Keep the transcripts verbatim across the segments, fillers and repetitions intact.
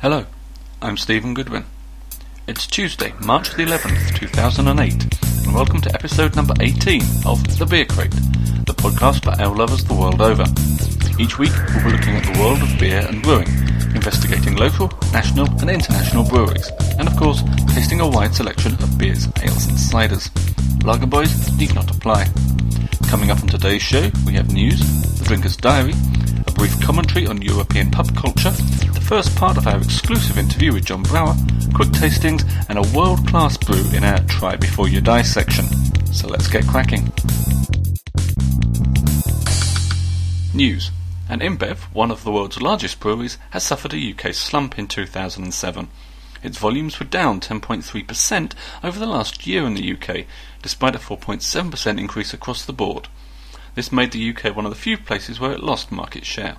Hello, I'm Stephen Goodwin. It's Tuesday, March the eleventh, two thousand eight, and welcome to episode number eighteen of The Beer Crate, the podcast for ale lovers the world over. Each week we'll be looking at the world of beer and brewing, investigating local, national and international breweries, and of course, tasting a wide selection of beers, ales and ciders. Lager boys need not apply. Coming up on today's show, we have news, the Drinker's Diary, a brief commentary on European pub culture, the first part of our exclusive interview with John Brower, quick tastings, and a world-class brew in our Try Before You Die section. So let's get cracking. News. And InBev, one of the world's largest breweries, has suffered a U K slump in two thousand seven. Its volumes were down ten point three percent over the last year in the U K, despite a four point seven percent increase across the board. This made the U K one of the few places where it lost market share.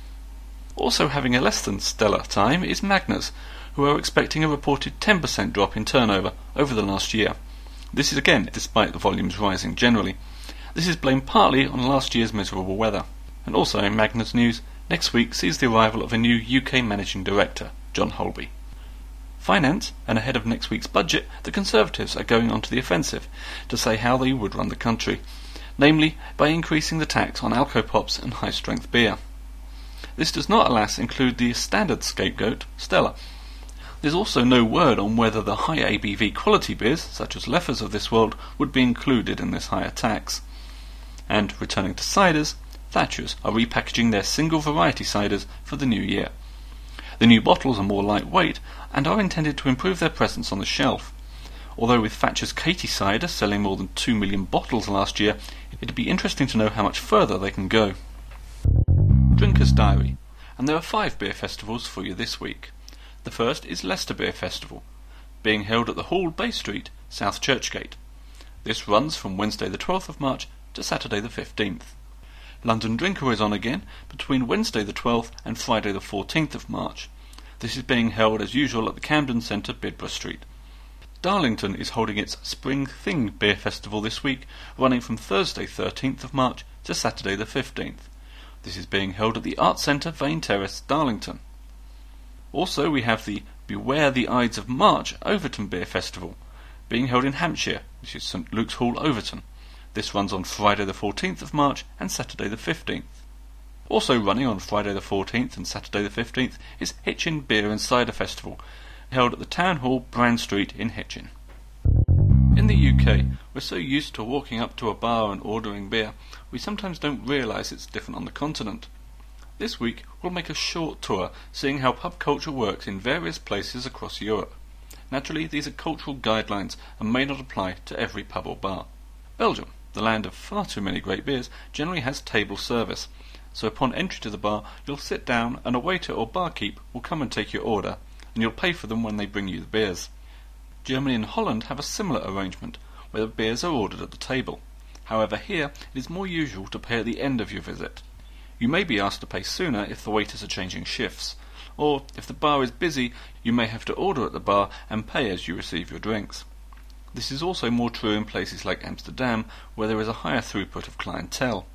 Also having a less than stellar time is Magners, who are expecting a reported ten percent drop in turnover over the last year. This is again despite the volumes rising generally. This is blamed partly on last year's miserable weather. And also in Magners news, next week sees the arrival of a new U K Managing Director, John Holby. Finance, and ahead of next week's budget, the Conservatives are going onto the offensive to say how they would run the country, namely by increasing the tax on alcopops and high-strength beer. This does not, alas, include the standard scapegoat, Stella. There's also no word on whether the high A B V quality beers, such as Leffers of this world, would be included in this higher tax. And returning to ciders, Thatchers are repackaging their single variety ciders for the new year. The new bottles are more lightweight and are intended to improve their presence on the shelf. Although with Thatcher's Katie cider selling more than two million bottles last year, it'd be interesting to know how much further they can go. Drinker's Diary, and there are five beer festivals for you this week. The first is Leicester Beer Festival, being held at the Hall, Bay Street, South Churchgate. This runs from Wednesday the twelfth of March to Saturday the fifteenth. London Drinker is on again between Wednesday the twelfth and Friday the fourteenth of March. This is being held as usual at the Camden Centre, Bidborough Street. Darlington is holding its Spring Thing Beer Festival this week, running from Thursday thirteenth of March to Saturday the fifteenth. This is being held at the Arts Centre, Vane Terrace, Darlington. Also we have the Beware the Ides of March Overton Beer Festival, being held in Hampshire, which is St Luke's Hall, Overton. This runs on Friday the fourteenth of March and Saturday the fifteenth. Also running on Friday the fourteenth and Saturday the fifteenth is Hitchin Beer and Cider Festival, held at the Town Hall, Brand Street in Hitchin. In the U K, we're so used to walking up to a bar and ordering beer, we sometimes don't realise it's different on the continent. This week we'll make a short tour seeing how pub culture works in various places across Europe. Naturally, these are cultural guidelines and may not apply to every pub or bar. Belgium, the land of far too many great beers, generally has table service, so upon entry to the bar you'll sit down and a waiter or barkeep will come and take your order, and you'll pay for them when they bring you the beers. Germany and Holland have a similar arrangement, where the beers are ordered at the table. However, here it is more usual to pay at the end of your visit. You may be asked to pay sooner if the waiters are changing shifts, or if the bar is busy you may have to order at the bar and pay as you receive your drinks. This is also more true in places like Amsterdam, where there is a higher throughput of clientele.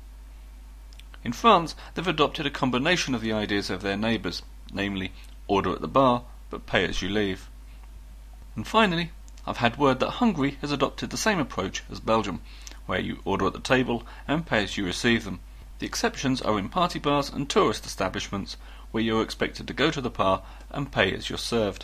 In France, they've adopted a combination of the ideas of their neighbours, namely, order at the bar, but pay as you leave. And finally, I've had word that Hungary has adopted the same approach as Belgium, where you order at the table and pay as you receive them. The exceptions are in party bars and tourist establishments, where you are expected to go to the bar and pay as you're served.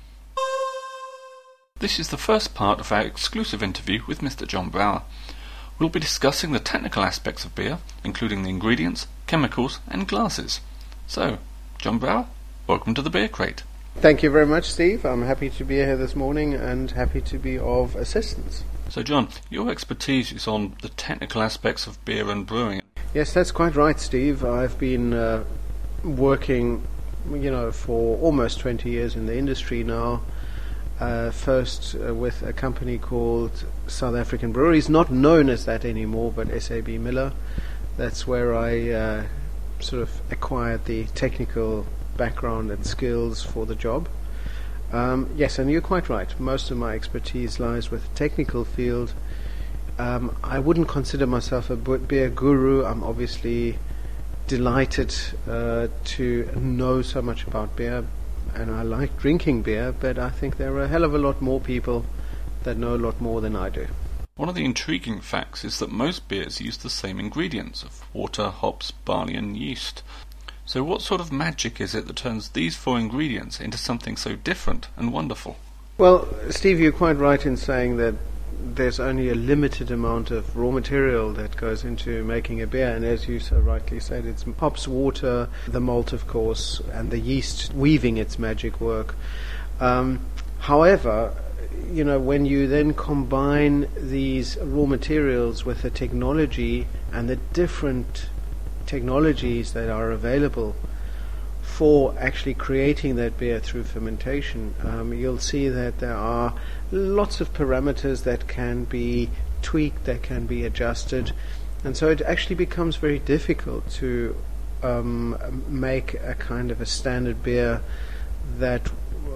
This is the first part of our exclusive interview with Mister John Brower. We'll be discussing the technical aspects of beer, including the ingredients, chemicals and glasses. So, John Brower, welcome to the Beer Crate. Thank you very much, Steve. I'm happy to be here this morning and happy to be of assistance. So John, your expertise is on the technical aspects of beer and brewing. Yes, that's quite right, Steve. I've been uh, working, you know, for almost twenty years in the industry now. Uh, first uh, with a company called South African Breweries, not known as that anymore, but S A B Miller. That's where I uh, sort of acquired the technical background and skills for the job. Um, yes, and you're quite right. Most of my expertise lies with the technical field. Um, I wouldn't consider myself a beer guru. I'm obviously delighted uh, to know so much about beer. and I like drinking beer, but I think there are a hell of a lot more people that know a lot more than I do. One of the intriguing facts is that most beers use the same ingredients of water, hops, barley and yeast. So what sort of magic is it that turns these four ingredients into something so different and wonderful? Well, Steve, you're quite right in saying that there's only a limited amount of raw material that goes into making a beer, and as you so rightly said, it's hops, water, the malt of course, and the yeast weaving its magic work. Um, however, you know, when you then combine these raw materials with the technology and the different technologies that are available for actually creating that beer through fermentation, um, you'll see that there are lots of parameters that can be tweaked, that can be adjusted, and so it actually becomes very difficult to um, make a kind of a standard beer that,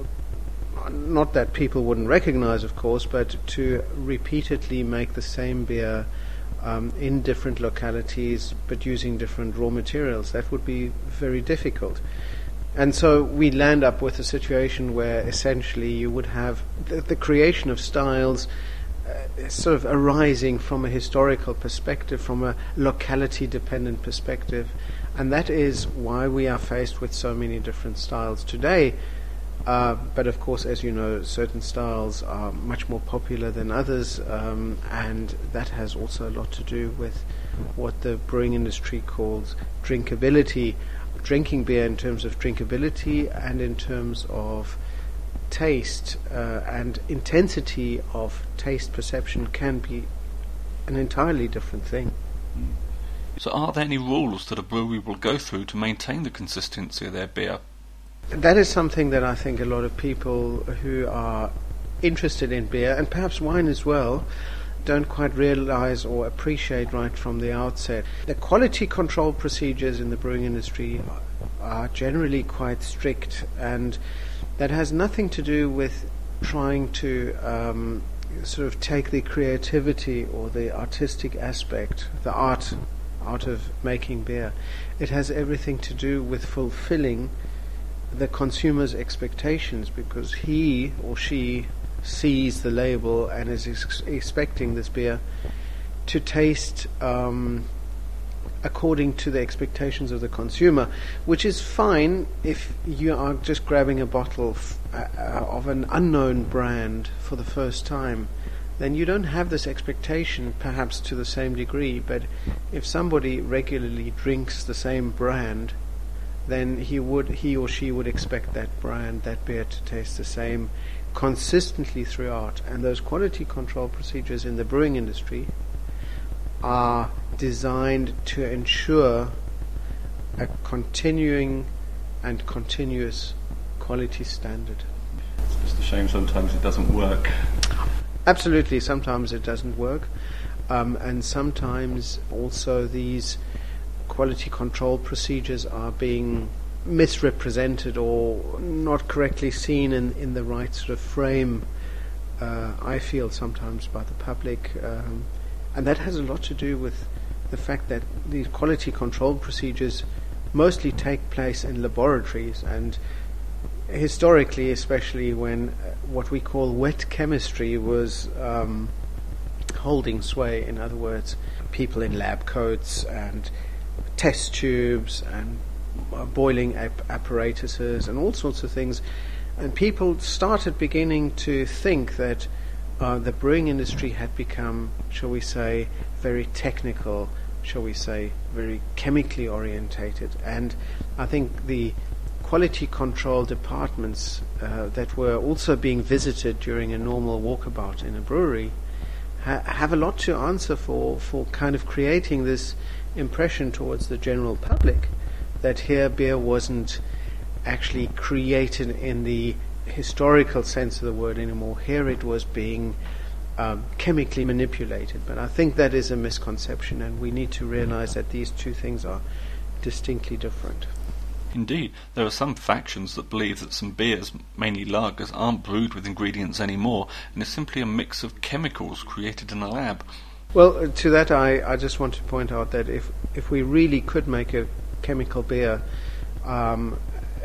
not that people wouldn't recognize, of course, but to repeatedly make the same beer um, in different localities but using different raw materials. That would be very difficult. And so we land up with a situation where essentially you would have the, the creation of styles uh, sort of arising from a historical perspective, from a locality-dependent perspective, and that is why we are faced with so many different styles today. Uh, but of course, as you know, certain styles are much more popular than others, um, and that has also a lot to do with what the brewing industry calls drinkability. Drinking beer in terms of drinkability and in terms of taste uh, and intensity of taste perception can be an entirely different thing. So are there any rules that a brewery will go through to maintain the consistency of their beer? That is something that I think a lot of people who are interested in beer, and perhaps wine as well, don't quite realize or appreciate right from the outset. The quality control procedures in the brewing industry are generally quite strict, and that has nothing to do with trying to um, sort of take the creativity or the artistic aspect, the art, out of making beer. It has everything to do with fulfilling the consumer's expectations, because he or she sees the label and is ex- expecting this beer to taste um, according to the expectations of the consumer, which is fine if you are just grabbing a bottle f- uh, of an unknown brand for the first time. Then you don't have this expectation perhaps to the same degree, but if somebody regularly drinks the same brand, then he would, he or she would expect that brand, that beer, to taste the same consistently throughout. And those quality control procedures in the brewing industry are designed to ensure a continuing and continuous quality standard. It's just a shame sometimes it doesn't work. Absolutely, sometimes it doesn't work, um, and sometimes also these quality control procedures are being misrepresented or not correctly seen in, in the right sort of frame, uh, I feel sometimes, by the public. Um, and that has a lot to do with the fact that these quality control procedures mostly take place in laboratories, and historically, especially when uh, what we call wet chemistry was um, holding sway. In other words, people in lab coats and test tubes and uh, boiling ap- apparatuses and all sorts of things, and people started beginning to think that uh, the brewing industry had become, shall we say, very technical, shall we say, very chemically orientated. And I think the quality control departments uh, that were also being visited during a normal walkabout in a brewery ha- have a lot to answer for, for kind of creating this impression towards the general public that here beer wasn't actually created in the historical sense of the word anymore. Here it was being um, chemically manipulated. But I think that is a misconception, and we need to realize that these two things are distinctly different. Indeed, there are some factions that believe that some beers, mainly lagers, aren't brewed with ingredients anymore and is simply a mix of chemicals created in a lab. Well, uh, to that I, I just want to point out that if if we really could make a chemical beer, um,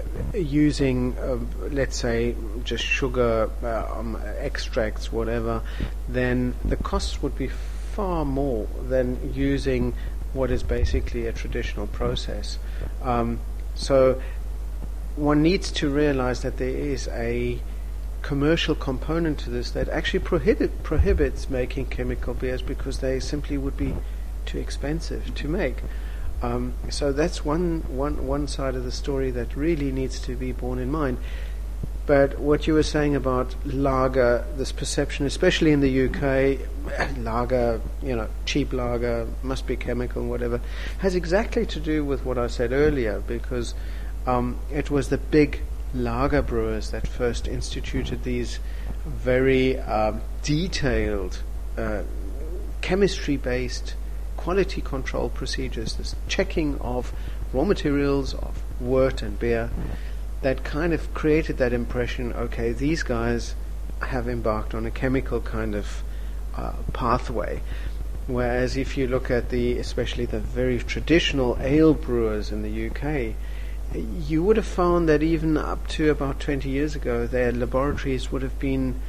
using, uh, let's say, just sugar uh, um, extracts, whatever, then the costs would be far more than using what is basically a traditional process. Um, so one needs to realize that there is a commercial component to this that actually prohibit, prohibits making chemical beers because they simply would be too expensive to make. Um, so that's one, one, one side of the story that really needs to be borne in mind. But what you were saying about lager, this perception, especially in the U K, lager, you know, cheap lager, must be chemical and whatever, has exactly to do with what I said earlier, because um, it was the big lager brewers that first instituted these very um, detailed uh, chemistry-based quality control procedures, this checking of raw materials, of wort and beer, that kind of created that impression, okay, these guys have embarked on a chemical kind of uh, pathway. Whereas if you look at the, especially the very traditional ale brewers in the U K, you would have found that even up to about twenty years ago, their laboratories would have been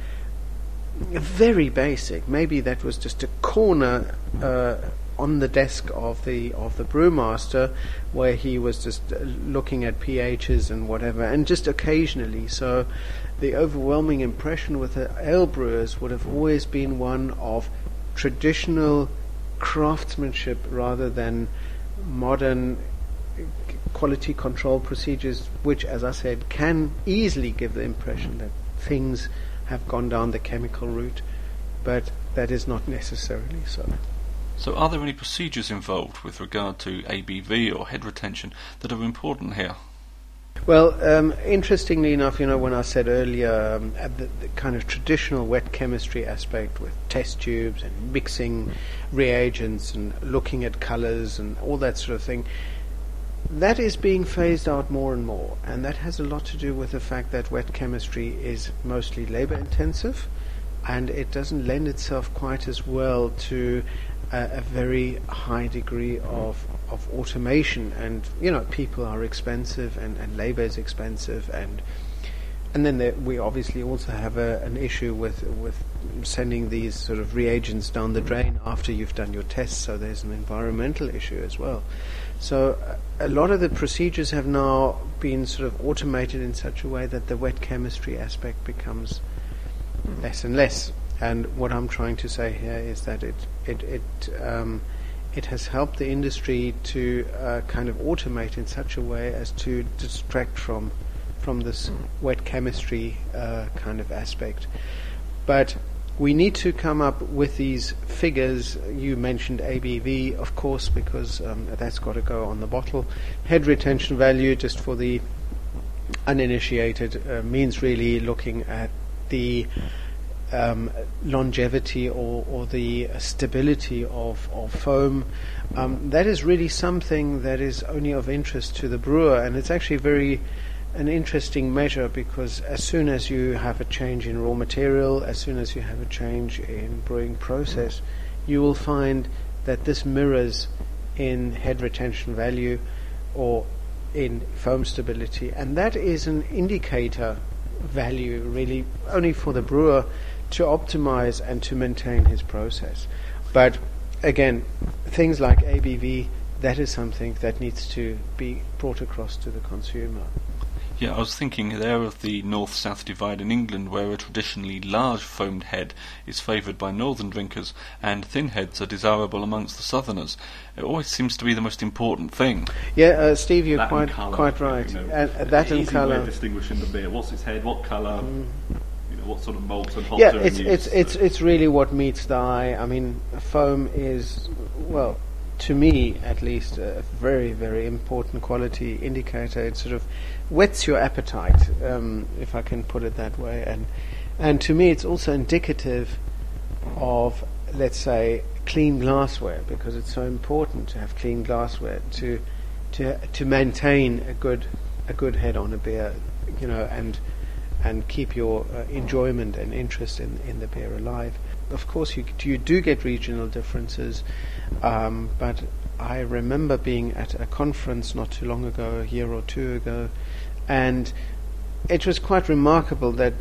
very basic. Maybe that was just a corner uh, on the desk of the of the brewmaster, where he was just uh, looking at pHs and whatever, and just occasionally. So the overwhelming impression with the ale brewers would have always been one of traditional craftsmanship rather than modern quality control procedures, which, as I said, can easily give the impression that things have gone down the chemical route, but that is not necessarily so. So are there any procedures involved with regard to A B V or head retention that are important here? Well, um, interestingly enough, you know, when I said earlier, um, at the, the kind of traditional wet chemistry aspect with test tubes and mixing reagents and looking at colors and all that sort of thing, that is being phased out more and more, and that has a lot to do with the fact that wet chemistry is mostly labor intensive, and it doesn't lend itself quite as well to uh, a very high degree of of automation. And you know, people are expensive, and, and labor is expensive, and and then there, we obviously also have a, an issue with with sending these sort of reagents down the drain after you've done your tests, so there's an environmental issue as well. So uh, a lot of the procedures have now been sort of automated in such a way that the wet chemistry aspect becomes less and less. And what I'm trying to say here is that it it it um, it has helped the industry to uh, kind of automate in such a way as to distract from from this wet chemistry uh, kind of aspect. But we need to come up with these figures. You mentioned A B V, of course, because um, that's got to go on the bottle. Head retention value, just for the uninitiated, uh, means really looking at the um, longevity or, or the uh, stability of, of foam. Um, that is really something that is only of interest to the brewer, and it's actually very an interesting measure, because as soon as you have a change in raw material, as soon as you have a change in brewing process, you will find that this mirrors in head retention value or in foam stability, and that is an indicator value really only for the brewer to optimize and to maintain his process. But again, things like A B V, that is something that needs to be brought across to the consumer. Yeah, I was thinking there of the north-south divide in England, where a traditionally large foamed head is favoured by northern drinkers, and thin heads are desirable amongst the southerners. It always seems to be the most important thing. Yeah, uh, Steve, you're that quite colour, quite right. You know, and, uh, that and easy colour. way of distinguishing the beer. What's its head? What colour? Mm. You know, what sort of malt and hops yeah, are it's in it's use, it's so. it's really what meets the eye. I mean, foam is, well, to me at least, a very very important quality indicator. It sort of whets your appetite, um, if I can put it that way, and and to me it's also indicative of, let's say, clean glassware, because it's so important to have clean glassware to to to maintain a good a good head on a beer, you know, and and keep your uh, enjoyment and interest in in the beer alive. Of course, you you do get regional differences, um, but I remember being at a conference not too long ago, a year or two ago, And it was quite remarkable that,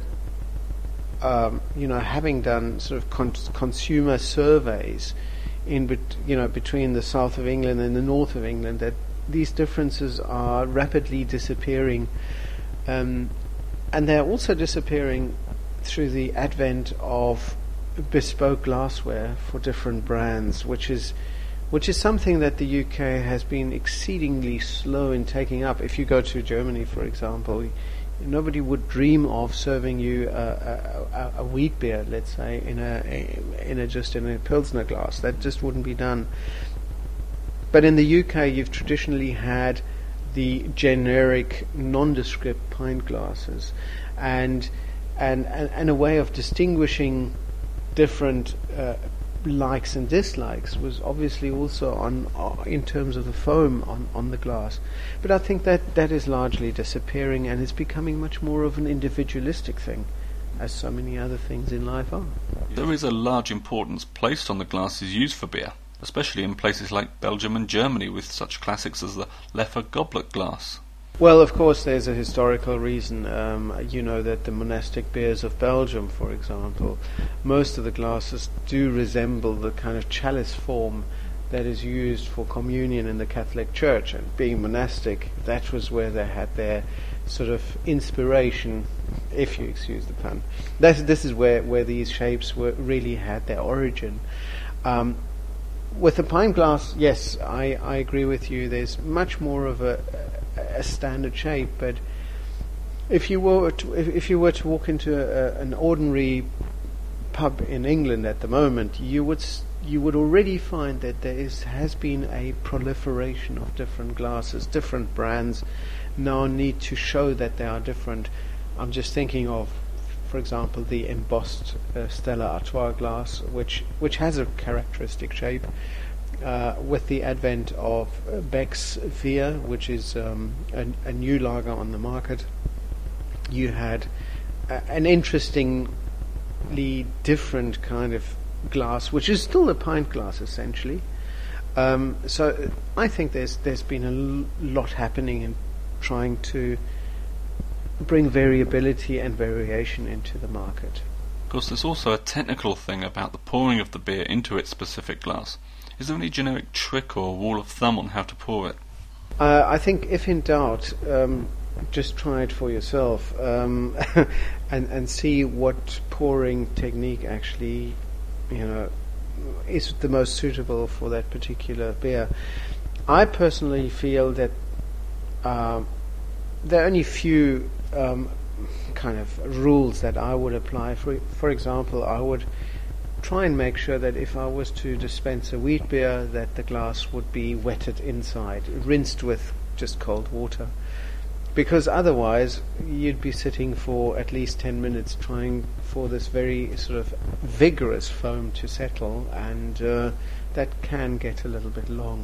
um, you know, having done sort of con- consumer surveys in bet- you know between the south of England and the north of England, that these differences are rapidly disappearing, um, and they're also disappearing through the advent of bespoke glassware for different brands, which is which is something that the U K has been exceedingly slow in taking up. If you go to Germany, for example, nobody would dream of serving you a, a, a wheat beer, let's say, in a in a just in a Pilsner glass. That just wouldn't be done. But in the U K, you've traditionally had the generic, nondescript pint glasses, and and and, and a way of distinguishing different uh, likes and dislikes was obviously also on uh, in terms of the foam on, on the glass. But I think that that is largely disappearing, and is becoming much more of an individualistic thing, as so many other things in life are. There is a large importance placed on the glasses used for beer, especially in places like Belgium and Germany, with such classics as the Leffe goblet glass. Well, of course, there's a historical reason. Um, you know that the monastic beers of Belgium, for example, most of the glasses do resemble the kind of chalice form that is used for communion in the Catholic Church. And being monastic, that was where they had their sort of inspiration, if you excuse the pun. That's, this is where, where these shapes were really had their origin. Um, with the pint glass, yes, I, I agree with you. There's much more of a a standard shape, but if you were to, if, if you were to walk into a, an ordinary pub in England at the moment, you would s- you would already find that there is has been a proliferation of different glasses. Different brands now need to show that they are different. I'm just thinking of, for example, the embossed uh, Stella Artois glass, which which has a characteristic shape. Uh, with the advent of uh, Beck's Vier, which is um, a, a new lager on the market, you had uh, an interestingly different kind of glass, which is still a pint glass essentially. Um, so I think there's there's been a l- lot happening in trying to bring variability and variation into the market. Of course, there's also a technical thing about the pouring of the beer into its specific glass. Is there any generic trick or rule of thumb on how to pour it? Uh, I think, if in doubt, um, just try it for yourself, um, and and see what pouring technique actually, you know, is the most suitable for that particular beer. I personally feel that uh, there are only few um, kind of rules that I would apply. For for example, I would try and make sure that if I was to dispense a wheat beer, that the glass would be wetted inside, rinsed with just cold water, because otherwise you'd be sitting for at least ten minutes trying for this very sort of vigorous foam to settle, and uh, that can get a little bit long.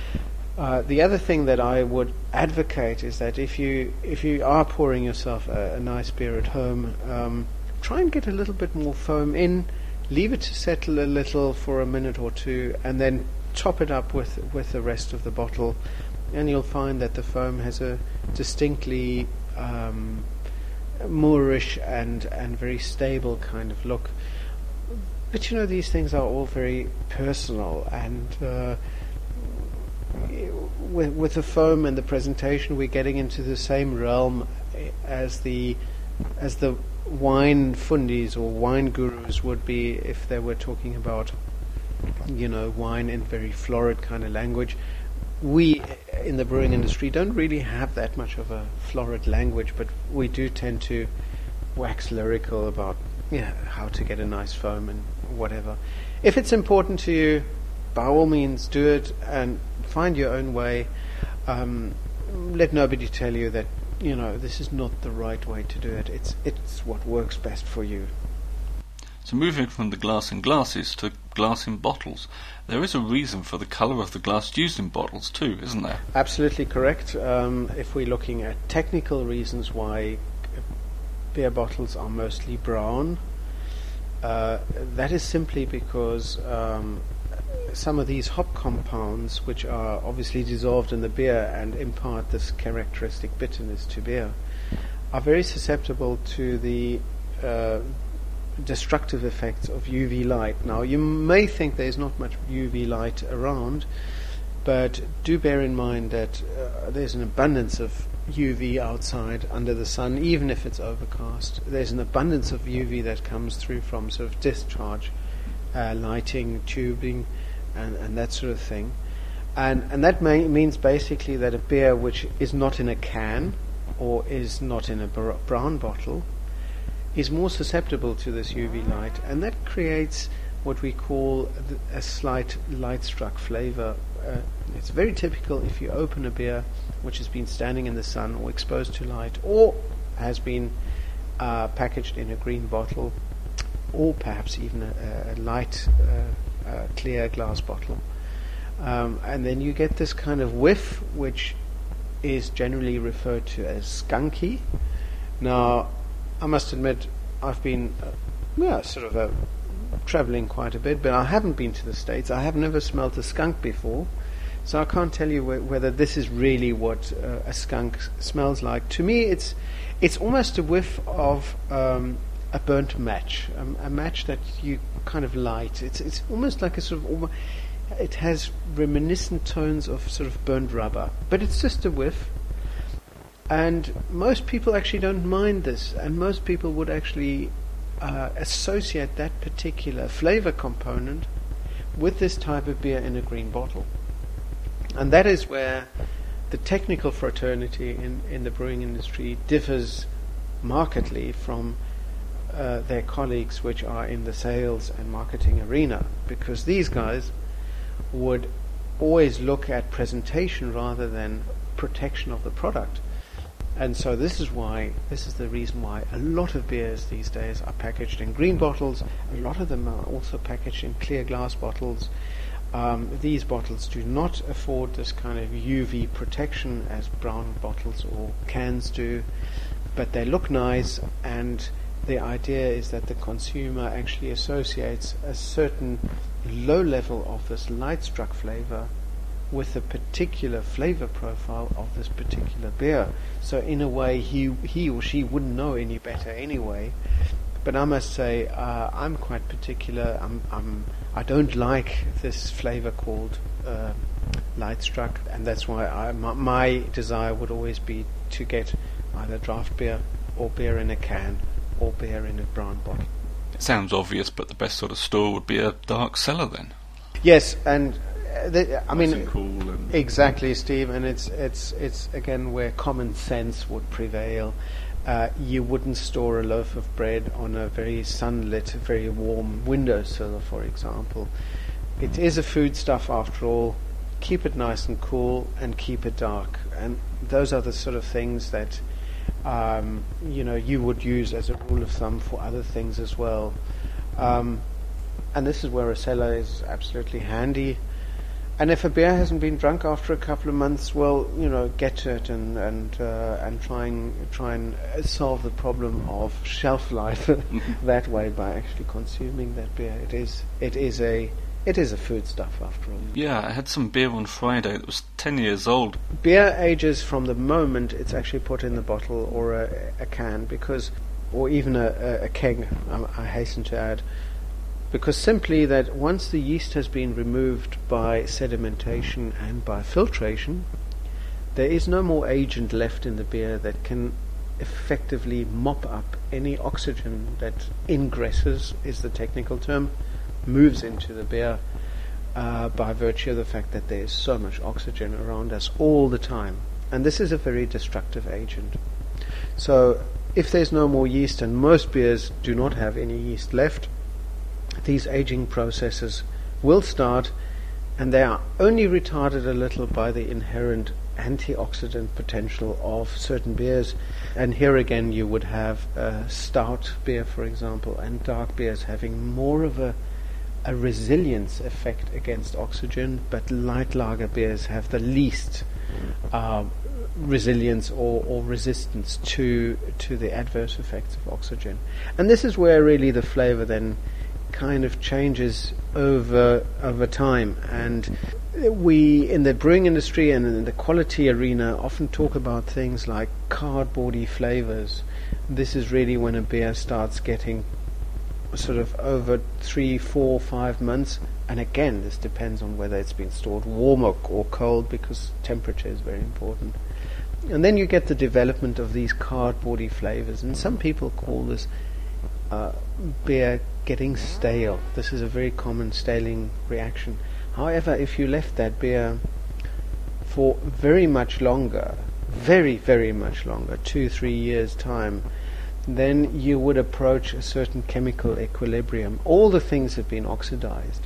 Uh, the other thing that I would advocate is that if you if you are pouring yourself a, a nice beer at home, um, try and get a little bit more foam in. Leave it to settle a little for a minute or two, and then top it up with with the rest of the bottle, and you'll find that the foam has a distinctly um, moorish and, and very stable kind of look. But you know, these things are all very personal, and uh, with, with the foam and the presentation, we're getting into the same realm as the as the wine fundies or wine gurus would be if they were talking about, you know, wine in very florid kind of language. We in the brewing industry don't really have that much of a florid language, but we do tend to wax lyrical about, yeah, how to get a nice foam and whatever. If it's important to you, by all means do it and find your own way. Um, let nobody tell you that, you know, this is not the right way to do it. It's it's what works best for you. So moving from the glass in glasses to glass in bottles, there is a reason for the colour of the glass used in bottles too, isn't there? Absolutely correct. Um, if we're looking at technical reasons why beer bottles are mostly brown, uh, that is simply because um, some of these hop compounds, which are obviously dissolved in the beer and impart this characteristic bitterness to beer, are very susceptible to the uh, destructive effects of U V light. Now, you may think there's not much U V light around, but do bear in mind that uh, there's an abundance of U V outside under the sun, even if it's overcast. There's an abundance of U V that comes through from sort of discharge, uh, lighting, tubing, and, and that sort of thing. And, and that may, means basically that a beer which is not in a can or is not in a br- brown bottle is more susceptible to this U V light, and that creates what we call th- a slight light-struck flavor. Uh, it's very typical if you open a beer which has been standing in the sun or exposed to light, or has been uh, packaged in a green bottle, or perhaps even a, a light, uh, uh, clear glass bottle. Um, and then you get this kind of whiff, which is generally referred to as skunky. Now, I must admit, I've been, uh, yeah, sort of uh, traveling quite a bit, but I haven't been to the States. I have never smelt a skunk before, so I can't tell you wh- whether this is really what uh, a skunk s- smells like. To me, it's it's almost a whiff of um, a burnt match, um, a match that you kind of light. It's it's almost like a sort of almo- it has reminiscent tones of sort of burnt rubber, but it's just a whiff. And most people actually don't mind this, and most people would actually uh, associate that particular flavor component with this type of beer in a green bottle. And that is where the technical fraternity in, in the brewing industry differs markedly from uh, their colleagues which are in the sales and marketing arena, because these guys would always look at presentation rather than protection of the product. And so this is why, this is the reason why a lot of beers these days are packaged in green bottles. A lot of them are also packaged in clear glass bottles. Um, these bottles do not afford this kind of U V protection as brown bottles or cans do, but they look nice, and the idea is that the consumer actually associates a certain low level of this light-struck flavor with the particular flavor profile of this particular beer. So in a way, he he or she wouldn't know any better anyway. But I must say, uh, I'm quite particular. I'm, I'm I don't like this flavor called uh, light struck, and that's why I, my, my desire would always be to get either draft beer or beer in a can or beer in a brown bottle. It sounds obvious, but the best sort of store would be a dark cellar then. Yes, and The, I nice mean, and cool and exactly, Steve, and it's it's it's again where common sense would prevail. Uh, you wouldn't store a loaf of bread on a very sunlit, very warm windowsill, for example. It is a foodstuff after all. Keep it nice and cool, and keep it dark. And those are the sort of things that um, you know you would use as a rule of thumb for other things as well. Um, and this is where a cellar is absolutely handy. And if a beer hasn't been drunk after a couple of months, well, you know, get to it and and uh, and try and try and solve the problem of shelf life that way by actually consuming that beer. It is it is a it is a foodstuff after all. Yeah, I had some beer on Friday that was ten years old. Beer ages from the moment it's actually put in the bottle or a, a can, because, or even a, a, a keg. I, I hasten to add. Because simply that once the yeast has been removed by sedimentation and by filtration, there is no more agent left in the beer that can effectively mop up any oxygen that ingresses, is the technical term, moves into the beer uh, by virtue of the fact that there is so much oxygen around us all the time. And this is a very destructive agent. So if there's no more yeast, and most beers do not have any yeast left, these aging processes will start, and they are only retarded a little by the inherent antioxidant potential of certain beers. And here again you would have uh, stout beer, for example, and dark beers having more of a, a resilience effect against oxygen, but light lager beers have the least uh, resilience or, or resistance to to the adverse effects of oxygen. And this is where really the flavor then kind of changes over over time, and we in the brewing industry and in the quality arena often talk about things like cardboardy flavors. This is really when a beer starts getting sort of over three, four, five months, and again this depends on whether it's been stored warm or, or cold, because temperature is very important. And then you get the development of these cardboardy flavors, and some people call this uh, beer getting stale. This is a very common staling reaction. However, if you left that beer for very much longer, very, very much longer, two, three years' time, then you would approach a certain chemical equilibrium. All the things have been oxidized.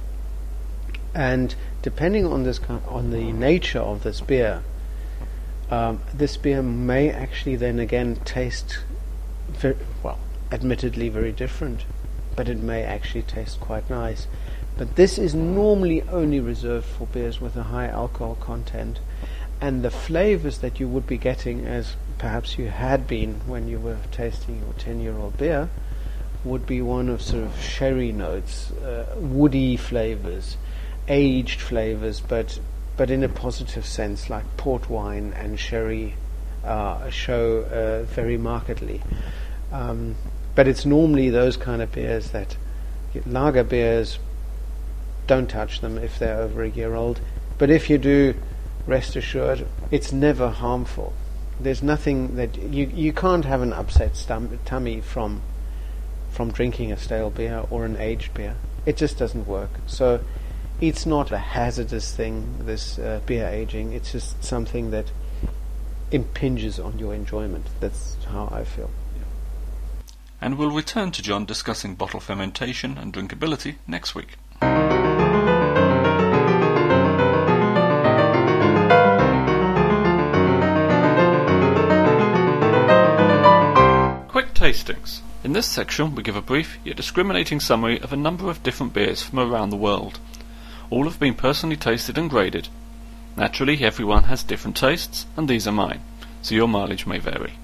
And depending on this on the nature of this beer, um, this beer may actually then again taste, very, well, admittedly very different, but it may actually taste quite nice. But this is normally only reserved for beers with a high alcohol content, and the flavors that you would be getting, as perhaps you had been when you were tasting your ten-year-old beer, would be one of sort of sherry notes, uh, woody flavors, aged flavors, but but in a positive sense, like port wine and sherry uh, show uh, very markedly. Um, but it's normally those kind of beers that lager beers, don't touch them if they're over a year old. But if you do, rest assured, it's never harmful. There's nothing that you you can't have an upset stum- tummy from from drinking a stale beer or an aged beer. It just doesn't work. So it's not a hazardous thing, this uh, beer aging. It's just something that impinges on your enjoyment. That's how I feel. And we'll return to John discussing bottle fermentation and drinkability next week. Quick tastings. In this section we give a brief yet discriminating summary of a number of different beers from around the world. All have been personally tasted and graded. Naturally, everyone has different tastes, and these are mine, so your mileage may vary.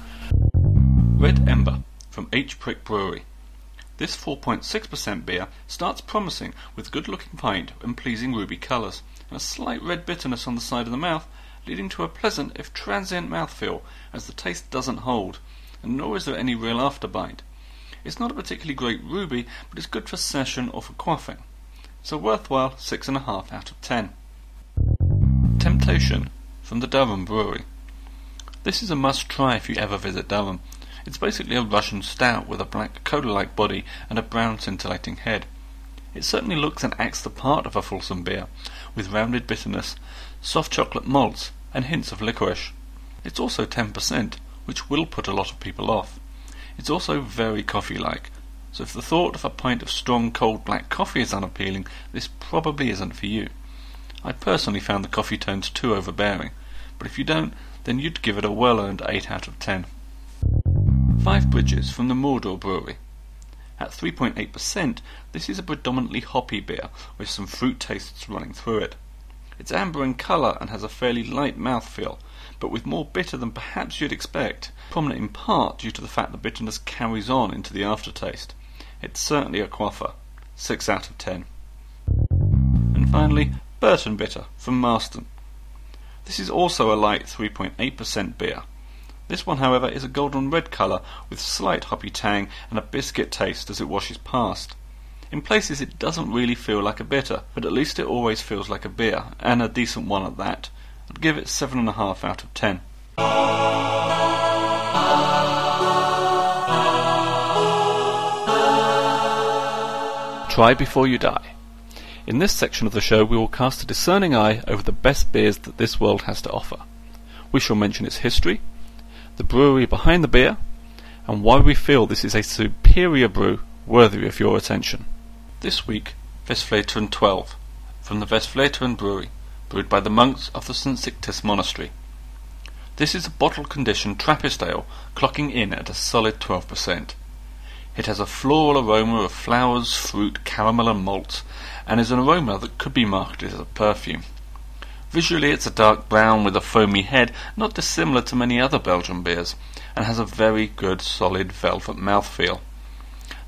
Red Ember from H. Prick Brewery. This four point six percent beer starts promising with good-looking pint and pleasing ruby colours, and a slight red bitterness on the side of the mouth, leading to a pleasant if transient mouthfeel, as the taste doesn't hold, and nor is there any real afterbite. It's not a particularly great ruby, but it's good for session or for quaffing. It's a worthwhile six and a half out of ten. Temptation from the Durham Brewery. This is a must-try if you ever visit Durham. It's basically a Russian stout with a black cola-like body and a brown scintillating head. It certainly looks and acts the part of a fulsome beer, with rounded bitterness, soft chocolate malts, and hints of licorice. It's also ten percent, which will put a lot of people off. It's also very coffee-like, so if the thought of a pint of strong cold black coffee is unappealing, this probably isn't for you. I personally found the coffee tones too overbearing, but if you don't, then you'd give it a well-earned eight out of ten. Five Bridges from the Mordor Brewery. At three point eight percent, this is a predominantly hoppy beer with some fruit tastes running through it. It's amber in colour and has a fairly light mouthfeel, but with more bitter than perhaps you'd expect, prominent in part due to the fact the bitterness carries on into the aftertaste. It's certainly a quaffer, six out of ten. And finally, Burton Bitter from Marston. This is also a light three point eight percent beer. This one, however, is a golden red colour with slight hoppy tang and a biscuit taste as it washes past. In places it doesn't really feel like a bitter, but at least it always feels like a beer, and a decent one at that. I'd give it seven and a half out of ten. Try before you die. In this section of the show we will cast a discerning eye over the best beers that this world has to offer. We shall mention its history, the brewery behind the beer, and why we feel this is a superior brew worthy of your attention. This week, Westvleteren twelve, from the Westvleteren Brewery, brewed by the monks of the Saint Sictus Monastery. This is a bottle-conditioned Trappist ale, clocking in at a solid twelve percent. It has a floral aroma of flowers, fruit, caramel and malts, and is an aroma that could be marketed as a perfume. Visually it's a dark brown with a foamy head, not dissimilar to many other Belgian beers, and has a very good solid velvet mouthfeel.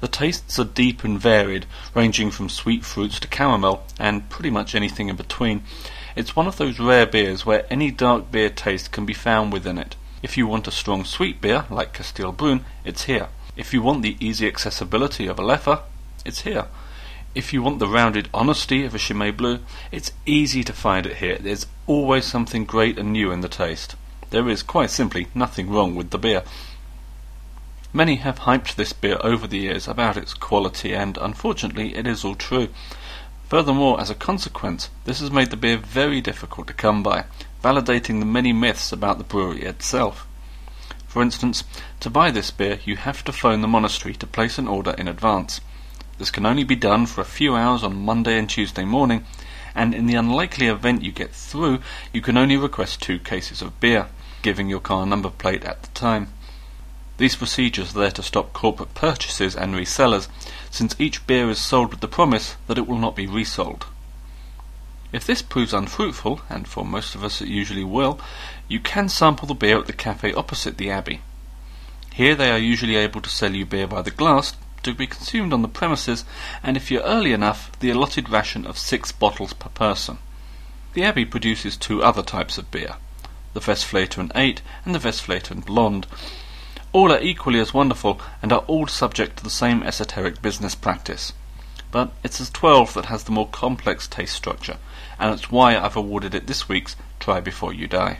The tastes are deep and varied, ranging from sweet fruits to caramel, and pretty much anything in between. It's one of those rare beers where any dark beer taste can be found within it. If you want a strong sweet beer, like Castile Brun, it's here. If you want the easy accessibility of a Leffe, it's here. If you want the rounded honesty of a Chimay Bleu, it's easy to find it here. There's always something great and new in the taste. There is, quite simply, nothing wrong with the beer. Many have hyped this beer over the years about its quality, and unfortunately it is all true. Furthermore, as a consequence, this has made the beer very difficult to come by, validating the many myths about the brewery itself. For instance, to buy this beer you have to phone the monastery to place an order in advance. This can only be done for a few hours on Monday and Tuesday morning, and in the unlikely event you get through, you can only request two cases of beer, giving your car number plate at the time. These procedures are there to stop corporate purchases and resellers, since each beer is sold with the promise that it will not be resold. If this proves unfruitful, and for most of us it usually will, you can sample the beer at the cafe opposite the Abbey. Here they are usually able to sell you beer by the glass to be consumed on the premises, and if you're early enough, the allotted ration of six bottles per person. The Abbey produces two other types of beer, the Westvleteren eight and the Westvleteren Blonde. All are equally as wonderful and are all subject to the same esoteric business practice. But it's the twelve that has the more complex taste structure, and it's why I've awarded it this week's Try Before You Die.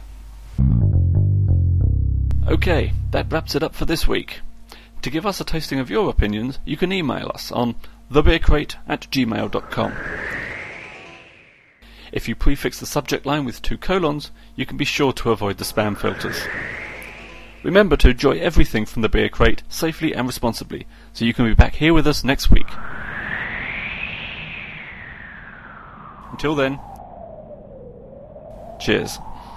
Okay, that wraps it up for this week. To give us a tasting of your opinions, you can email us on the beer crate at gmail dot com. If you prefix the subject line with two colons, you can be sure to avoid the spam filters. Remember to enjoy everything from the Beer Crate safely and responsibly, so you can be back here with us next week. Until then, cheers.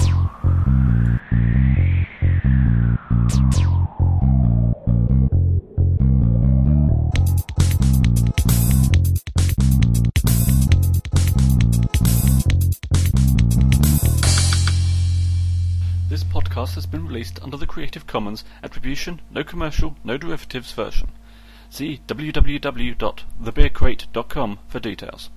This podcast has been released under the Creative Commons Attribution, No Commercial, No Derivatives version. See w w w dot the beer crate dot com for details.